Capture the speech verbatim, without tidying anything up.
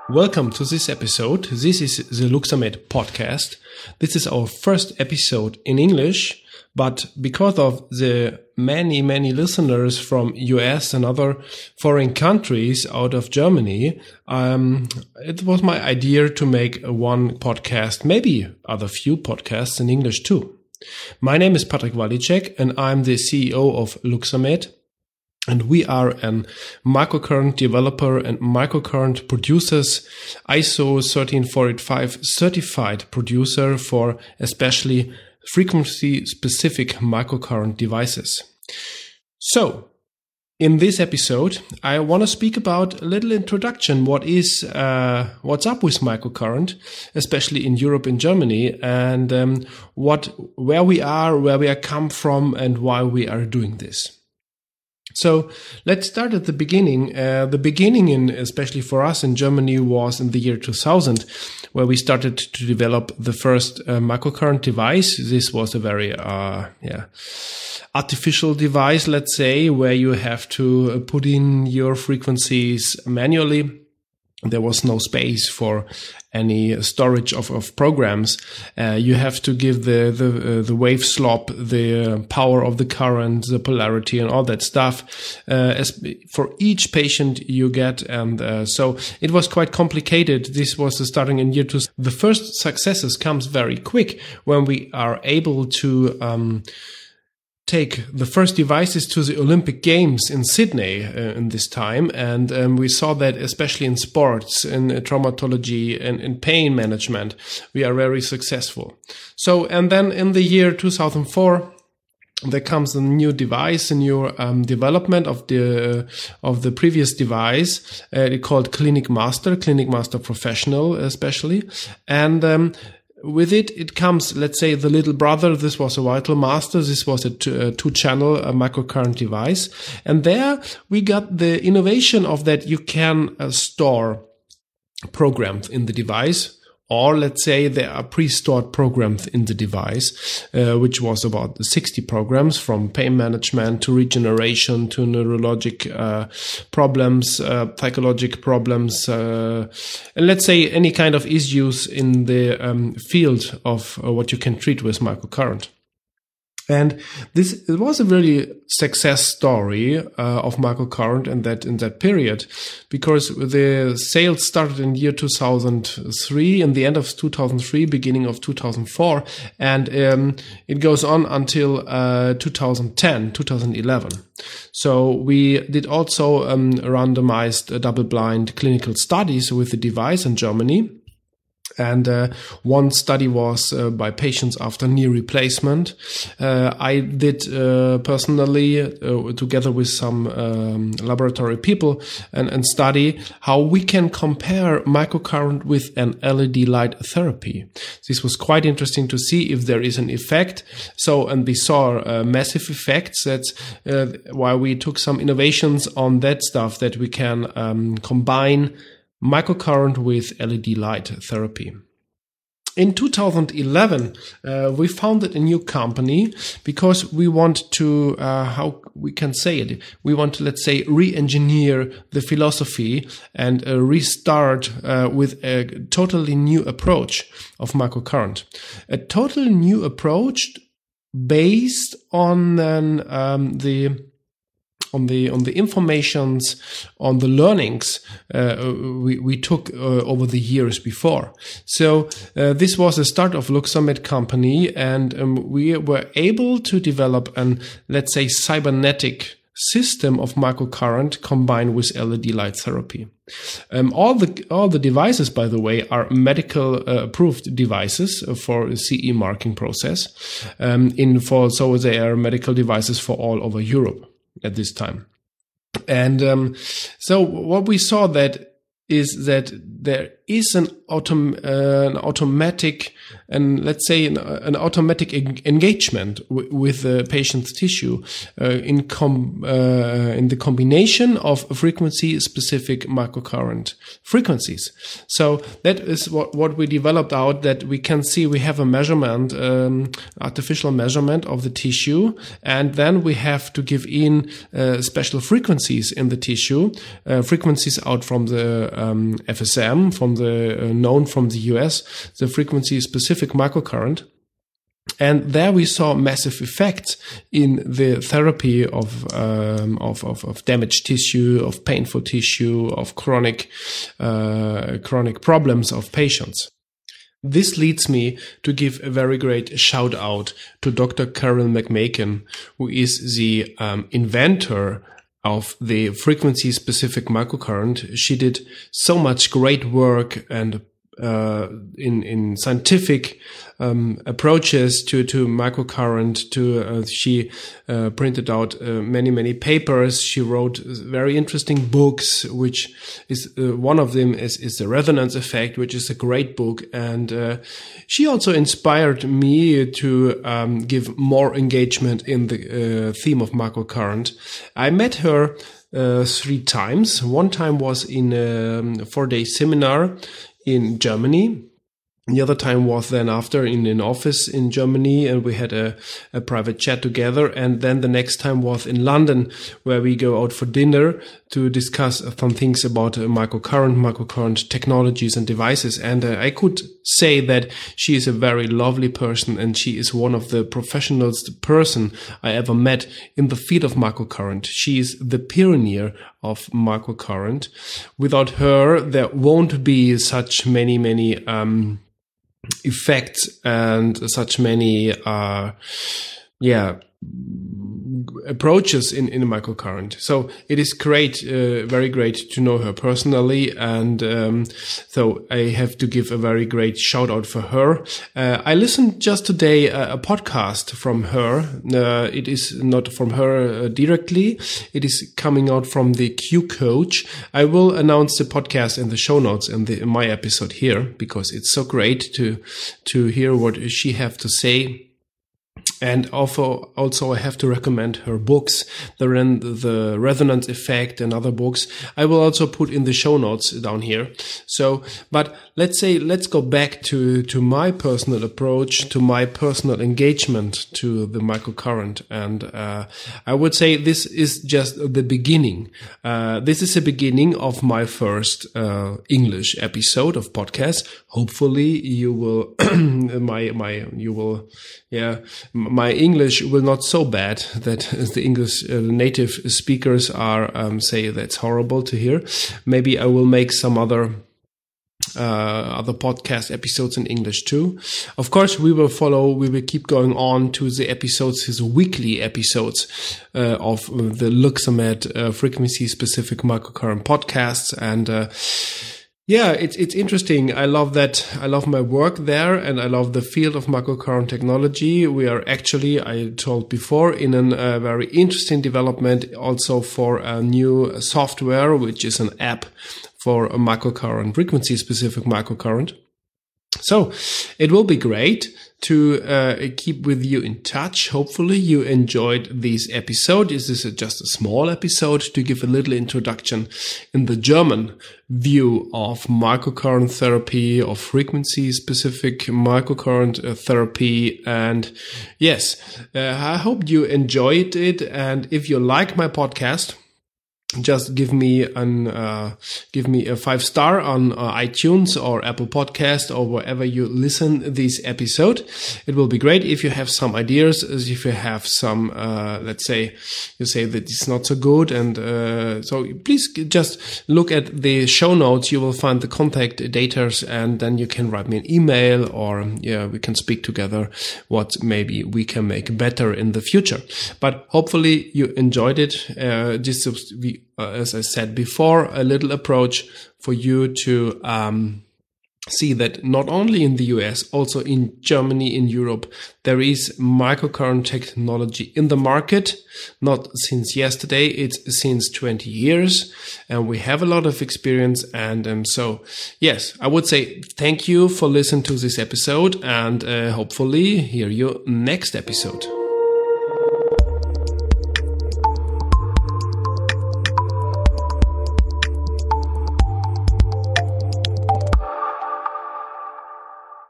Welcome to this episode. This is the LuxaMed podcast. This is our first episode in English, but because of the many, many listeners from U S and other foreign countries out of Germany, um, it was my idea to make one podcast, maybe other few podcasts in English too. My name is Patrick Walicek and I'm the C E O of LuxaMed. And we are an microcurrent developer and microcurrent producers, I S O thirteen four eighty-five certified producer for especially frequency-specific microcurrent devices. So, in this episode, I want to speak about a little introduction. What is, uh, what's up with microcurrent, especially in Europe and Germany, and um, what, where we are, where we are come from, and why we are doing this. So let's start at the beginning. Uh, the beginning, in especially for us in Germany, was in the year two thousand, where we started to develop the first uh, microcurrent device. This was a very uh, yeah artificial device, let's say, where you have to put in your frequencies manually. There was no space for any storage of, of programs. Uh, you have to give the the, uh, the wave slop, the uh, power of the current, the polarity, and all that stuff. Uh, as for each patient you get, and uh, so it was quite complicated. This was starting in year two. The first successes comes very quick when we are able to Um, take the first devices to the Olympic Games in Sydney uh, in this time. And um, we saw that especially in sports, in uh, traumatology and in pain management, we are very successful. So, and then in the year two thousand four, there comes a new device, a new um, development of the uh, of the previous device, uh, called Clinic Master, Clinic Master Professional especially. And um, with it, it comes, let's say, the little brother. This was a Vital Master. This was a two-channel uh, microcurrent device. And there we got the innovation of that you can uh, store programs in the device. Or let's say there are pre-stored programs in the device, uh, which was about sixty programs, from pain management to regeneration to neurologic uh, problems, uh, psychological problems, uh, and let's say any kind of issues in the um, field of uh, what you can treat with microcurrent. And this it was a really success story uh, of microcurrent in that in that period, because the sales started in year two thousand three, in the end of two thousand three, beginning of two thousand four, and um, it goes on until uh, two thousand ten, two thousand eleven. So we did also um, randomized uh, double-blind clinical studies with the device in Germany. And uh, one study was uh, by patients after knee replacement. Uh, I did uh, personally, uh, together with some um, laboratory people, and, and study how we can compare microcurrent with an L E D light therapy. This was quite interesting to see if there is an effect. So, and we saw uh, massive effects. That's uh, why we took some innovations on that stuff, that we can um, combine microcurrent with L E D light therapy. In two thousand eleven, uh, we founded a new company because we want to, uh, how we can say it, we want to, let's say, re-engineer the philosophy and uh, restart uh, with a totally new approach of microcurrent. A totally new approach based on um, the on the on the informations, on the learnings uh, we we took uh, over the years before. So uh, this was the start of LuxaMed company, and um, we were able to develop an, let's say, cybernetic system of microcurrent combined with L E D light therapy. Um, all the all the devices, by the way, are medical uh, approved devices for C E marking process. Um, in for so they are medical devices for all over Europe at this time. And um, so what we saw that is that there is an, autom- uh, an automatic, and let's say an, an automatic en- engagement w- with the patient's tissue uh, in com- uh, in the combination of frequency-specific microcurrent frequencies. So that is what, what we developed out, that we can see we have a measurement, um, artificial measurement of the tissue, and then we have to give in uh, special frequencies in the tissue, uh, frequencies out from the um, F S M, from the uh, known from the U S, the frequency specific microcurrent. And there we saw massive effects in the therapy of, um, of, of, of damaged tissue, of painful tissue, of chronic, uh, chronic problems of patients. This leads me to give a very great shout out to Doctor Carol McMakin, who is the um, inventor of the frequency specific microcurrent. She did so much great work and Uh, in in scientific um, approaches to to microcurrent. To uh, she uh, printed out uh, many many papers. She wrote very interesting books, which is uh, one of them is is the Resonance Effect, which is a great book. And uh, she also inspired me to um, give more engagement in the uh, theme of microcurrent. I met her uh, three times. One time was in a four-day seminar in Germany. The other time was then after in an office in Germany, and we had a, a private chat together. And then the next time was in London, where we go out for dinner to discuss some things about uh, microcurrent, microcurrent technologies and devices. And uh, I could say that she is a very lovely person, and she is one of the professionals, the person I ever met in the field of microcurrent. She is the pioneer of microcurrent. Without her, there won't be such many, many, um, effects and such many, uh, yeah, approaches in, in a microcurrent. So it is great, uh, very great to know her personally. And, um, so I have to give a very great shout out for her. Uh, I listened just today a, a podcast from her. Uh, it is not from her uh, directly. It is coming out from the Q Coach. I will announce the podcast in the show notes in the, in my episode here, because it's so great to, to hear what she have to say. And also, also I have to recommend her books, the, the Resonance Effect and other books. I will also put in the show notes down here. So, but let's say, let's go back to, to my personal approach, to my personal engagement to the microcurrent. And, uh, I would say this is just the beginning. Uh, this is the beginning of my first, uh, English episode of podcast. Hopefully you will, my, my, you will, yeah, my English will not so bad that the English uh, native speakers are um, say that's horrible to hear. Maybe I will make some other uh, other podcast episodes in English too. Of course, we will follow. We will keep going on to the episodes, his weekly episodes uh, of the Luxamed uh, frequency specific microcurrent podcasts. And uh, yeah, it's it's interesting. I love that. I love my work there, and I love the field of microcurrent technology. We are actually, I told before, in a uh, very interesting development also for a new software, which is an app for a microcurrent, frequency-specific microcurrent. So it will be great to uh, keep with you in touch. Hopefully you enjoyed this episode. This is just a small episode to give a little introduction in the German view of microcurrent therapy, of frequency-specific microcurrent uh, therapy. And yes, uh, I hope you enjoyed it. And if you like my podcast, just give me an uh, give me a five star on uh, iTunes or Apple Podcast or wherever you listen this episode. It will be great. If you have some ideas, if you have some, uh, let's say, you say that it's not so good, and uh, so please just look at the show notes. You will find the contact data, and then you can write me an email, or yeah, we can speak together what maybe we can make better in the future. But hopefully you enjoyed it. Uh, this is we. Uh, as I said before, a little approach for you to um, see that not only in the U S, also in Germany, in Europe, there is microcurrent technology in the market. Not since yesterday, it's since twenty years, and we have a lot of experience. And um, so, yes, I would say thank you for listening to this episode, and uh, hopefully hear you next episode.